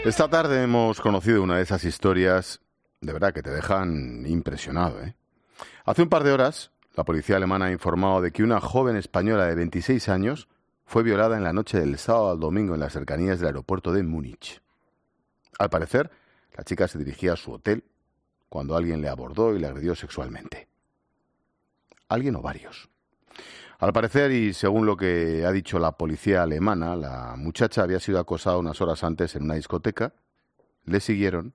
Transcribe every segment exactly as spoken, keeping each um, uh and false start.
Esta tarde hemos conocido una de esas historias, de verdad, que te dejan impresionado, ¿eh? Hace un par de horas, la policía alemana ha informado de que una joven española de veintiséis años fue violada en la noche del sábado al domingo en las cercanías del aeropuerto de Múnich. Al parecer, la chica se dirigía a su hotel cuando alguien le abordó y le agredió sexualmente. Alguien o varios. Al parecer, y según lo que ha dicho la policía alemana, la muchacha había sido acosada unas horas antes en una discoteca, le siguieron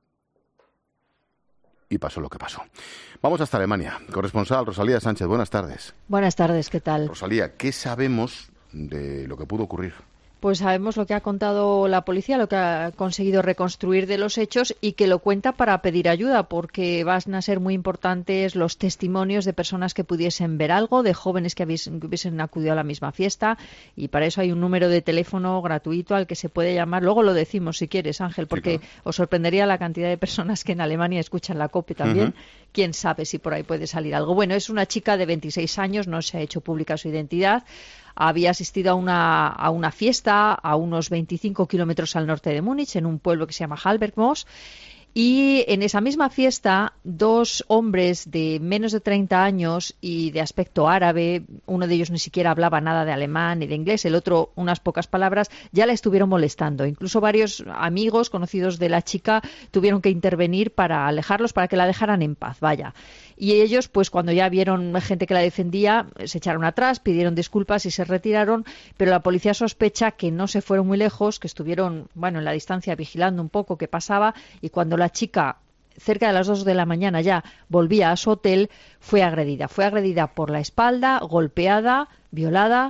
y pasó lo que pasó. Vamos hasta Alemania. Corresponsal Rosalía Sánchez, buenas tardes. Buenas tardes, ¿qué tal? Rosalía, ¿qué sabemos de lo que pudo ocurrir? Pues sabemos lo que ha contado la policía, lo que ha conseguido reconstruir de los hechos y que lo cuenta para pedir ayuda, porque van a ser muy importantes los testimonios de personas que pudiesen ver algo, de jóvenes que, habéis, que hubiesen acudido a la misma fiesta, y para eso hay un número de teléfono gratuito al que se puede llamar. Luego lo decimos si quieres, Ángel, porque sí, claro, os sorprendería la cantidad de personas que en Alemania escuchan la COPE también. Uh-huh. Quién sabe si por ahí puede salir algo. Bueno, es una chica de veintiséis años, no se ha hecho pública su identidad. Había asistido a una, a una fiesta a unos veinticinco kilómetros al norte de Múnich, en un pueblo que se llama Halbergmoos. Y en esa misma fiesta, dos hombres de menos de treinta años y de aspecto árabe, uno de ellos ni siquiera hablaba nada de alemán ni de inglés, el otro unas pocas palabras, ya la estuvieron molestando. Incluso varios amigos conocidos de la chica tuvieron que intervenir para alejarlos, para que la dejaran en paz, vaya. Y ellos, pues cuando ya vieron gente que la defendía, se echaron atrás, pidieron disculpas y se retiraron, pero la policía sospecha que no se fueron muy lejos, que estuvieron, bueno, en la distancia vigilando un poco qué pasaba, y cuando la chica, cerca de las dos de la mañana ya, volvía a su hotel, fue agredida. Fue agredida por la espalda, golpeada, violada,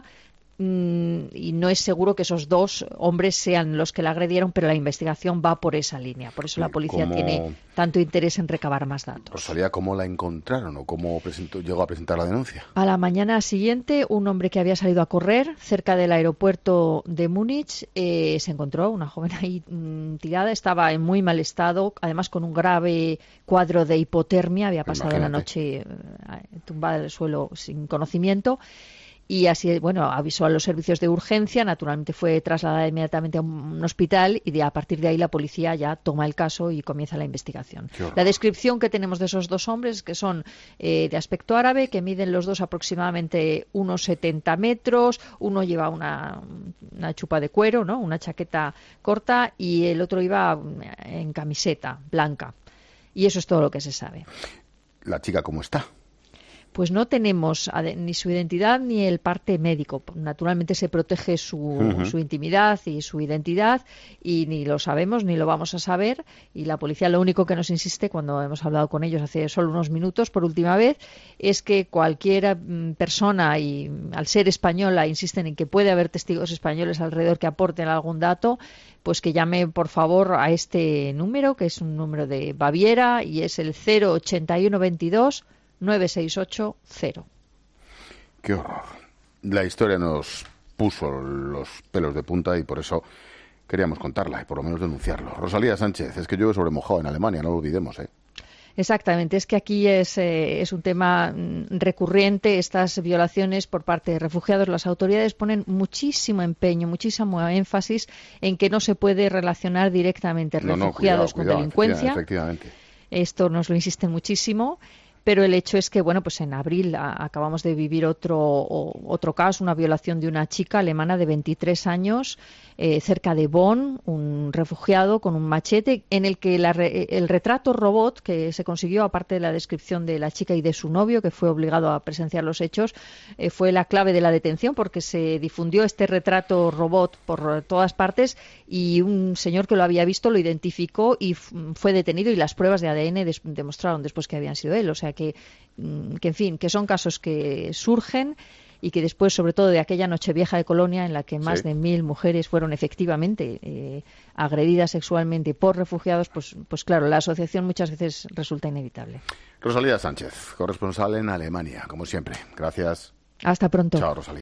y no es seguro que esos dos hombres sean los que la agredieron, pero la investigación va por esa línea. Por eso la policía ¿Cómo... tiene tanto interés en recabar más datos. Rosalía, ¿cómo la encontraron o cómo presentó, llegó a presentar la denuncia? A la mañana siguiente, un hombre que había salido a correr cerca del aeropuerto de Múnich eh, se encontró una joven ahí mmm, tirada, estaba en muy mal estado, además con un grave cuadro de hipotermia, había pasado Imagínate. la noche eh, tumbada en el suelo sin conocimiento. Y así, bueno, avisó a los servicios de urgencia, naturalmente fue trasladada inmediatamente a un hospital y de, a partir de ahí la policía ya toma el caso y comienza la investigación. La descripción que tenemos de esos dos hombres, que son eh, de aspecto árabe, que miden los dos aproximadamente unos setenta metros, uno lleva una, una chupa de cuero, ¿no?, una chaqueta corta, y el otro iba en camiseta blanca. Y eso es todo lo que se sabe. ¿La chica cómo está? Pues no tenemos ni su identidad ni el parte médico. Naturalmente se protege su, uh-huh. su intimidad y su identidad, y ni lo sabemos ni lo vamos a saber. Y la policía lo único que nos insiste, cuando hemos hablado con ellos hace solo unos minutos por última vez, es que cualquier persona, y al ser española insisten en que puede haber testigos españoles alrededor que aporten algún dato, pues que llame por favor a este número, que es un número de Baviera y es el cero ochenta y uno veintidós nueve seis ocho cero. Qué horror. La historia nos puso los pelos de punta y por eso queríamos contarla y por lo menos denunciarlo. Rosalía Sánchez, es que llueve sobre mojado en Alemania, no lo olvidemos, ¿eh? Exactamente, es que aquí es, eh, es un tema recurrente, estas violaciones por parte de refugiados. Las autoridades ponen muchísimo empeño, muchísimo énfasis en que no se puede relacionar directamente refugiados no, no, cuidado, con cuidado, delincuencia. Efectivamente, efectivamente. Esto nos lo insisten muchísimo. Pero el hecho es que, bueno, pues en abril a, acabamos de vivir otro o, otro caso, una violación de una chica alemana de veintitrés años eh, cerca de Bonn, un refugiado con un machete, en el que la, el retrato robot que se consiguió, aparte de la descripción de la chica y de su novio, que fue obligado a presenciar los hechos, eh, fue la clave de la detención, porque se difundió este retrato robot por todas partes y un señor que lo había visto lo identificó y f- fue detenido, y las pruebas de A D N des- demostraron después que habían sido él. O sea que, que, en fin, que son casos que surgen y que después, sobre todo de aquella Nochevieja de Colonia, en la que más sí. de mil mujeres fueron efectivamente eh, agredidas sexualmente por refugiados, pues, pues claro, la asociación muchas veces resulta inevitable. Rosalía Sánchez, corresponsal en Alemania, como siempre. Gracias. Hasta pronto. Chao, Rosalía.